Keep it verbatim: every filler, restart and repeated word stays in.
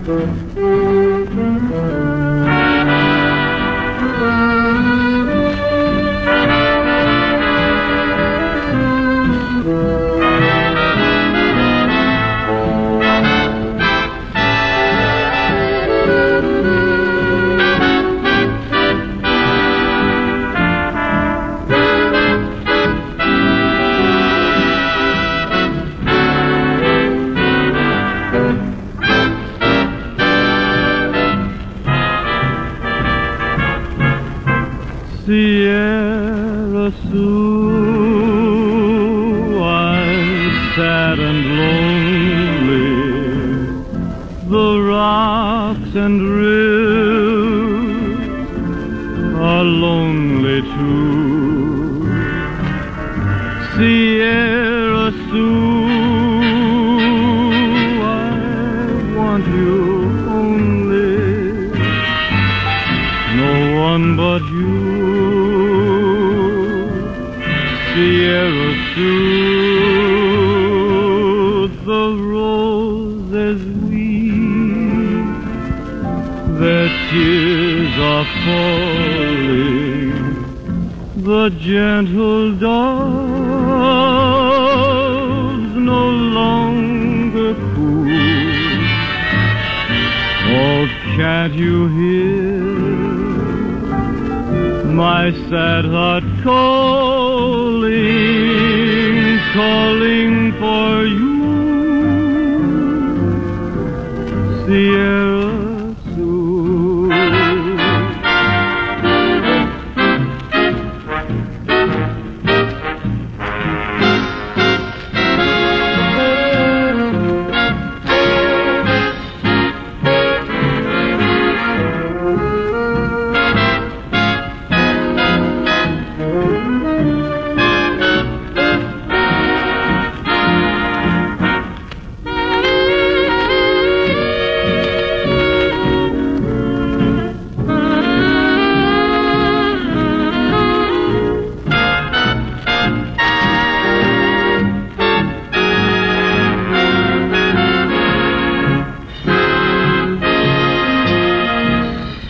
Sierra Sue, I'm sad and lonely. The rocks and rills are lonely too. Sierra Sue, I want you only. No one but you. Sierra Sue, the roses weep, their tears are falling, the gentle doves no longer coo. Oh, can't you hear my sad heart calling, calling for you, Sierra